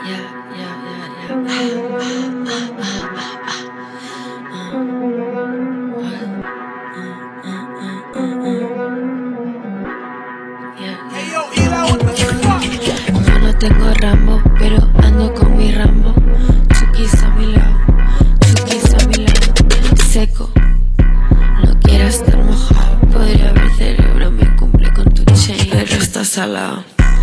Yo no tengo Rambo, pero ando con mi Rambo. Chuquis a mi lado, Chuquis a mi lado. Seco, no quiero estar mojado. Podría haber cerebro, me cumple con tu chain, pero está salado.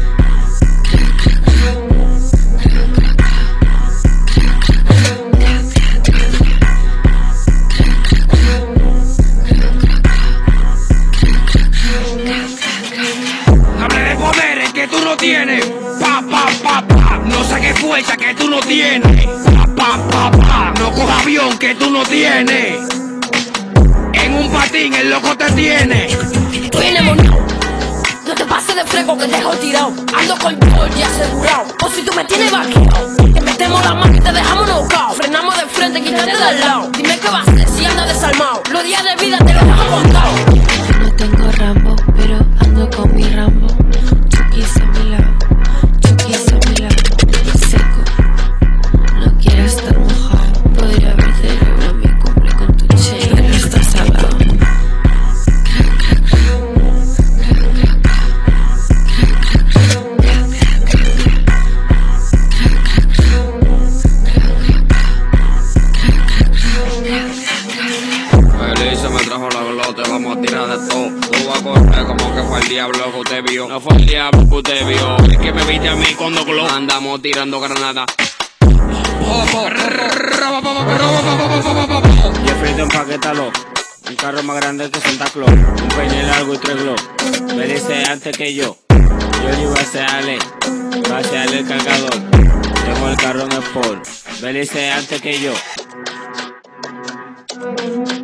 Que tú no tienes, pa, pa, pa, pa. No saques fuerza que tú no tienes, pa, pa, pa, pa. No coja avión que tú no tienes. En un patín el loco te tiene. Viene monado, no te pases de fresco que te dejo tirado. Ando con George asegurado. O si tú me tienes vaqueado, te metemos la mano y te dejamos knockout. Frenamos de frente, quítate del lado. Dime qué vas a hacer si andas desarmado. Los días de vida te los dejo contado. Yo no tengo Rambo, pero ando con mi Rambo. Chuquis a mi lado, Chuquis a mi lado. Seco, no quiero estar mojado. Podría haber cerebro, me cumple con tu chain, pero está salado. Feliz me trajo la glote, vamos a tirar de todo. Tú vas a correr como que fue el diablo que usted vio. No fue el diablo que usted vio, es que me viste a mí cuando glow. Andamos tirando granada. Jeffrey, empaquétalo. Un carro más grande que Santa Claus. Un peine largo y 3 glow. Me dice antes que yo. Yo iba a hacerle el cargador. Tengo el carro en Sport. Me dice antes que yo.